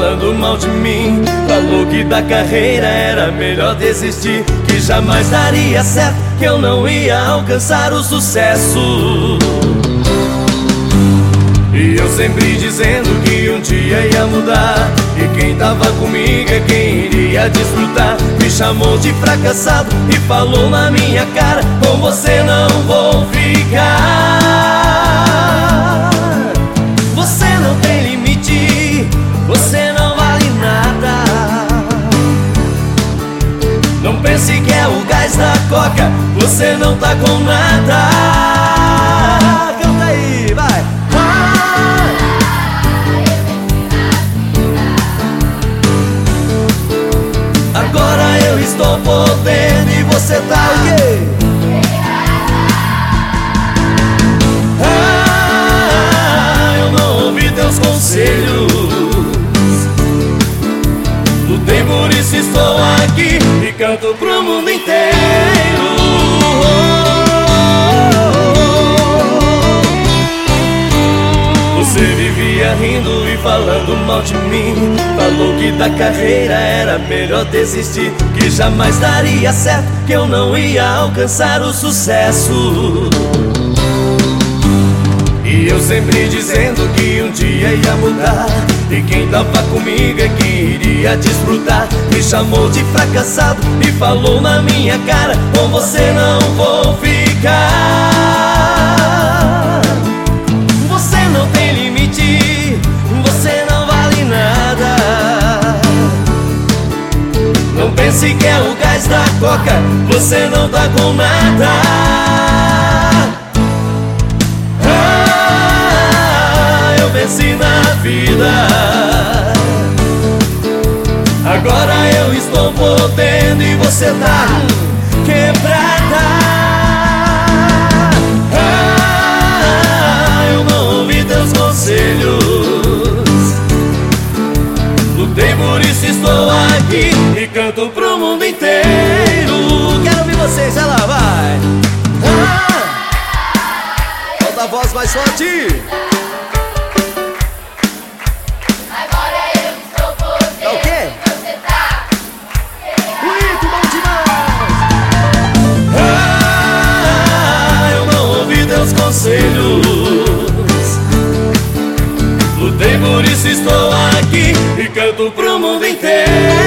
falando mal de mim. Falou que da carreira era melhor desistir, que jamais daria certo, que eu não ia alcançar o sucesso. E eu sempre dizendo que um dia ia mudar, e quem tava comigo é quem iria desfrutar. Me chamou de fracassado e falou na minha cara: com você não vou ficar. Você não tem limite, você não vale nada. Não pense que é o gás da coca, você não tá com nada. Canta aí, vai! Agora eu estou podendo e você tá o quê? Eu não ouvi teus conselhos, lutei por isso estou aqui e canto pro mundo inteiro. Você vivia rindo e falando mal de mim. Falou que da carreira era melhor desistir, que jamais daria certo, que eu não ia alcançar o sucesso. E eu sempre dizendo que um dia ia mudar, e quem tava comigo é quem iria desfrutar. Me chamou de fracassado e falou na minha cara: com você não vou ficar. Você não tem limite, você não vale nada. Não pense que é o gás da coca, você não tá com nada. Eu venci na vida, agora eu estou podendo e você tá quebrada. Eu não ouvi teus conselhos, lutei por isso estou aqui e canto pro mundo inteiro. Quero ouvir vocês, ela vai. Solta a voz mais forte. Lutei por isso estou aqui e canto pro mundo inteiro.